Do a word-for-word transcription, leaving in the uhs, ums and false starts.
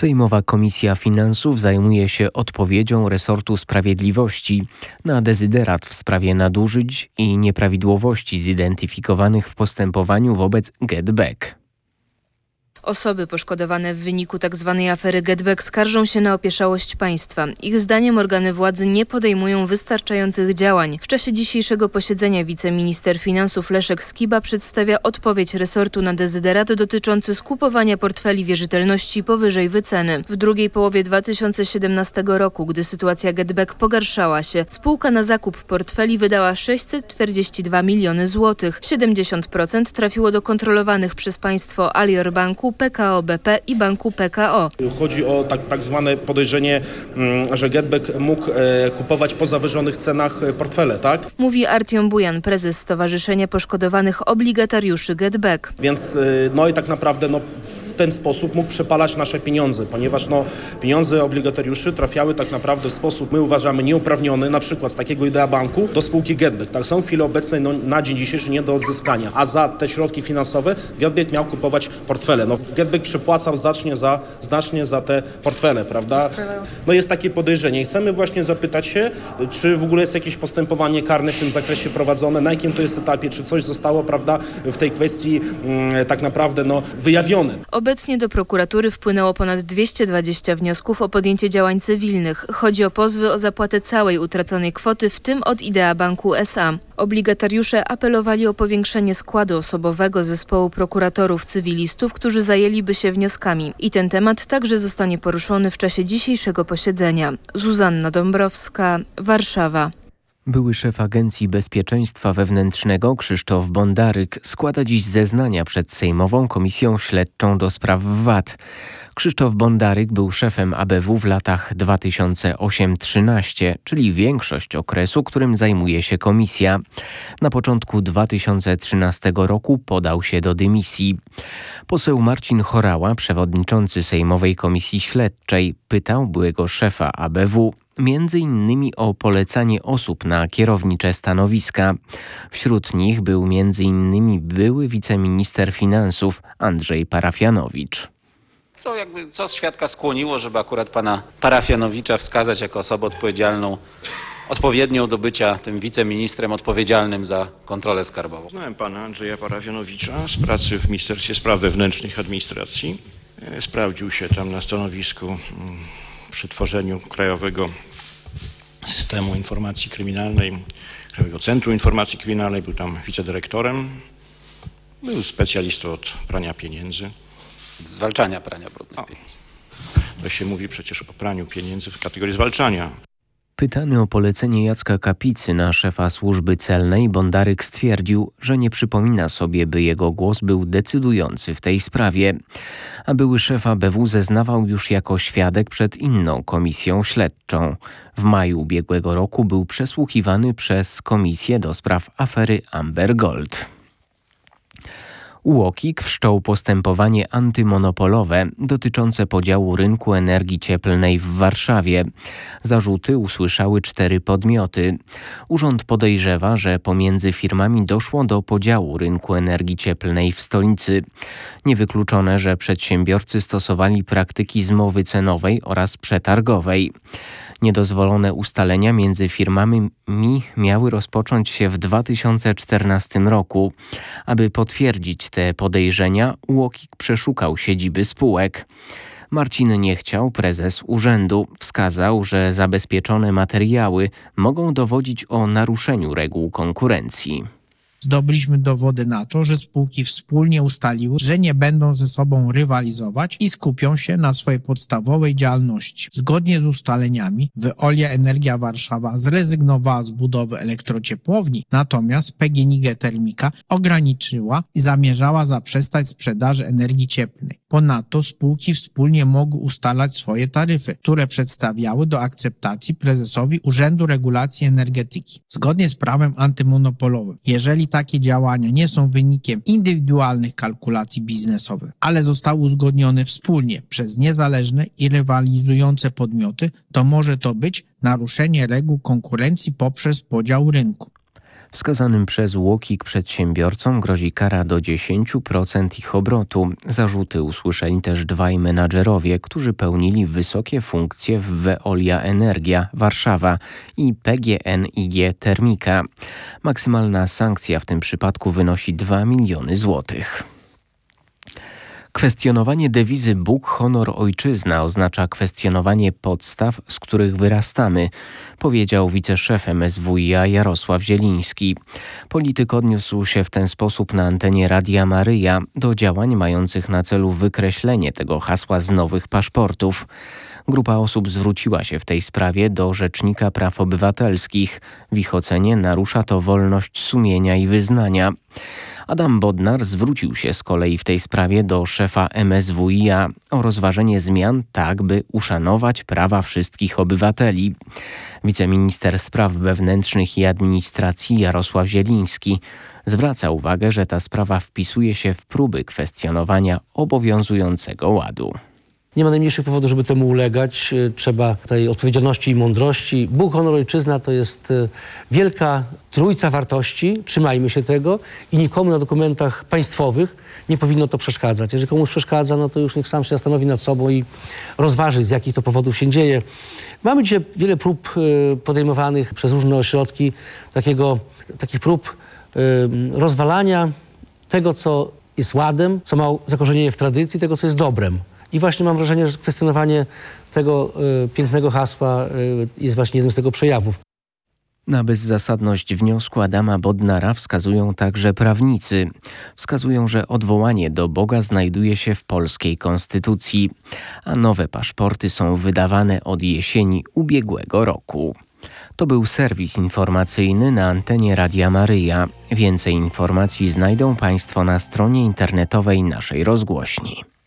Sejmowa Komisja Finansów zajmuje się odpowiedzią resortu sprawiedliwości na dezyderat w sprawie nadużyć i nieprawidłowości zidentyfikowanych w postępowaniu wobec GetBack. Osoby poszkodowane w wyniku tzw. afery GetBack skarżą się na opieszałość państwa. Ich zdaniem organy władzy nie podejmują wystarczających działań. W czasie dzisiejszego posiedzenia wiceminister finansów Leszek Skiba przedstawia odpowiedź resortu na dezyderat dotyczący skupowania portfeli wierzytelności powyżej wyceny. W drugiej połowie dwa tysiące siedemnastego roku, gdy sytuacja GetBack pogarszała się, spółka na zakup portfeli wydała sześćset czterdzieści dwa miliony złotych. siedemdziesiąt procent trafiło do kontrolowanych przez państwo Alior Banku, P K O B P i Banku P K O. Chodzi o tak, tak zwane podejrzenie, że GetBack mógł e, kupować po zawyżonych cenach portfele, tak? Mówi Artiom Bujan, prezes Stowarzyszenia Poszkodowanych Obligatariuszy GetBack. Więc e, no i tak naprawdę no, w ten sposób mógł przepalać nasze pieniądze, ponieważ no, pieniądze obligatariuszy trafiały tak naprawdę w sposób, my uważamy, nieuprawniony, na przykład z takiego Idea Banku do spółki GetBack. Tak są w chwili obecnej no, na dzień dzisiejszy nie do odzyskania, a za te środki finansowe GetBack miał kupować portfele. No, GetBack przepłacał znacznie za, znacznie za te portfele, prawda? No jest takie podejrzenie. Chcemy właśnie zapytać się, czy w ogóle jest jakieś postępowanie karne w tym zakresie prowadzone, na jakim to jest etapie, czy coś zostało, prawda, w tej kwestii mm, tak naprawdę no, wyjawione. Obecnie do prokuratury wpłynęło ponad dwieście dwadzieścia wniosków o podjęcie działań cywilnych. Chodzi o pozwy o zapłatę całej utraconej kwoty, w tym od Idea Banku S A. Obligatariusze apelowali o powiększenie składu osobowego zespołu prokuratorów cywilistów, którzy zajęliby się wnioskami. I ten temat także zostanie poruszony w czasie dzisiejszego posiedzenia. Zuzanna Dąbrowska, Warszawa. Były szef Agencji Bezpieczeństwa Wewnętrznego Krzysztof Bondaryk składa dziś zeznania przed Sejmową Komisją Śledczą do spraw V A T. Krzysztof Bondaryk był szefem A B W w latach dwa tysiące ósmym do trzynastego, czyli większość okresu, którym zajmuje się komisja. Na początku dwa tysiące trzynastego roku podał się do dymisji. Poseł Marcin Horała, przewodniczący Sejmowej Komisji Śledczej, pytał byłego szefa A B W między innymi o polecanie osób na kierownicze stanowiska. Wśród nich był między innymi były wiceminister finansów Andrzej Parafianowicz. Co, jakby, co świadka skłoniło, żeby akurat pana Parafianowicza wskazać jako osobę odpowiedzialną, odpowiednią do bycia tym wiceministrem odpowiedzialnym za kontrolę skarbową? Znałem pana Andrzeja Parafianowicza z pracy w Ministerstwie Spraw Wewnętrznych i Administracji. Sprawdził się tam na stanowisku przy tworzeniu Krajowego Systemu Informacji Kryminalnej, Krajowego Centrum Informacji Kryminalnej. Był tam wicedyrektorem. Był specjalistą od prania pieniędzy. Zwalczania prania brudnych o, pieniędzy. To się mówi przecież o praniu pieniędzy w kategorii zwalczania. Pytany o polecenie Jacka Kapicy na szefa służby celnej, Bondaryk stwierdził, że nie przypomina sobie, by jego głos był decydujący w tej sprawie. A były szef A B W zeznawał już jako świadek przed inną komisją śledczą. W maju ubiegłego roku był przesłuchiwany przez Komisję do spraw afery Amber Gold. UOKiK wszczął postępowanie antymonopolowe dotyczące podziału rynku energii cieplnej w Warszawie. Zarzuty usłyszały cztery podmioty. Urząd podejrzewa, że pomiędzy firmami doszło do podziału rynku energii cieplnej w stolicy. Niewykluczone, że przedsiębiorcy stosowali praktyki zmowy cenowej oraz przetargowej. Niedozwolone ustalenia między firmami miały rozpocząć się w dwa tysiące czternastym roku. Aby potwierdzić te podejrzenia, UOKiK przeszukał siedziby spółek. Marcin Niechciał, prezes urzędu, wskazał, że zabezpieczone materiały mogą dowodzić o naruszeniu reguł konkurencji. Zdobyliśmy dowody na to, że spółki wspólnie ustaliły, że nie będą ze sobą rywalizować i skupią się na swojej podstawowej działalności. Zgodnie z ustaleniami Veolia Energia Warszawa zrezygnowała z budowy elektrociepłowni, natomiast P G N I G Termika ograniczyła i zamierzała zaprzestać sprzedaży energii cieplnej. Ponadto spółki wspólnie mogły ustalać swoje taryfy, które przedstawiały do akceptacji prezesowi Urzędu Regulacji Energetyki. Zgodnie z prawem antymonopolowym, jeżeli takie działania nie są wynikiem indywidualnych kalkulacji biznesowych, ale zostały uzgodnione wspólnie przez niezależne i rywalizujące podmioty, to może to być naruszenie reguł konkurencji poprzez podział rynku. Wskazanym przez UOKiK przedsiębiorcom grozi kara do dziesięć procent ich obrotu. Zarzuty usłyszeli też dwaj menadżerowie, którzy pełnili wysokie funkcje w Veolia Energia Warszawa i P G N I G Termika. Maksymalna sankcja w tym przypadku wynosi dwa miliony złotych. Kwestionowanie dewizy Bóg, honor, ojczyzna oznacza kwestionowanie podstaw, z których wyrastamy, powiedział wiceszef M S W i A Jarosław Zieliński. Polityk odniósł się w ten sposób na antenie Radia Maryja do działań mających na celu wykreślenie tego hasła z nowych paszportów. Grupa osób zwróciła się w tej sprawie do Rzecznika Praw Obywatelskich. W ich ocenie narusza to wolność sumienia i wyznania. Adam Bodnar zwrócił się z kolei w tej sprawie do szefa M S W i A o rozważenie zmian tak, by uszanować prawa wszystkich obywateli. Wiceminister Spraw Wewnętrznych i Administracji Jarosław Zieliński zwraca uwagę, że ta sprawa wpisuje się w próby kwestionowania obowiązującego ładu. Nie ma najmniejszych powodów, żeby temu ulegać. Trzeba tej odpowiedzialności i mądrości. Bóg, honor, ojczyzna to jest wielka trójca wartości. Trzymajmy się tego i nikomu na dokumentach państwowych nie powinno to przeszkadzać. Jeżeli komuś przeszkadza, no to już niech sam się zastanowi nad sobą i rozważy, z jakich to powodów się dzieje. Mamy dzisiaj wiele prób podejmowanych przez różne ośrodki, takiego, takich prób rozwalania tego, co jest ładem, co ma zakorzenienie w tradycji, tego, co jest dobrem. I właśnie mam wrażenie, że kwestionowanie tego y, pięknego hasła y, jest właśnie jednym z tego przejawów. Na bezzasadność wniosku Adama Bodnara wskazują także prawnicy. Wskazują, że odwołanie do Boga znajduje się w polskiej konstytucji, a nowe paszporty są wydawane od jesieni ubiegłego roku. To był serwis informacyjny na antenie Radia Maryja. Więcej informacji znajdą Państwo na stronie internetowej naszej rozgłośni.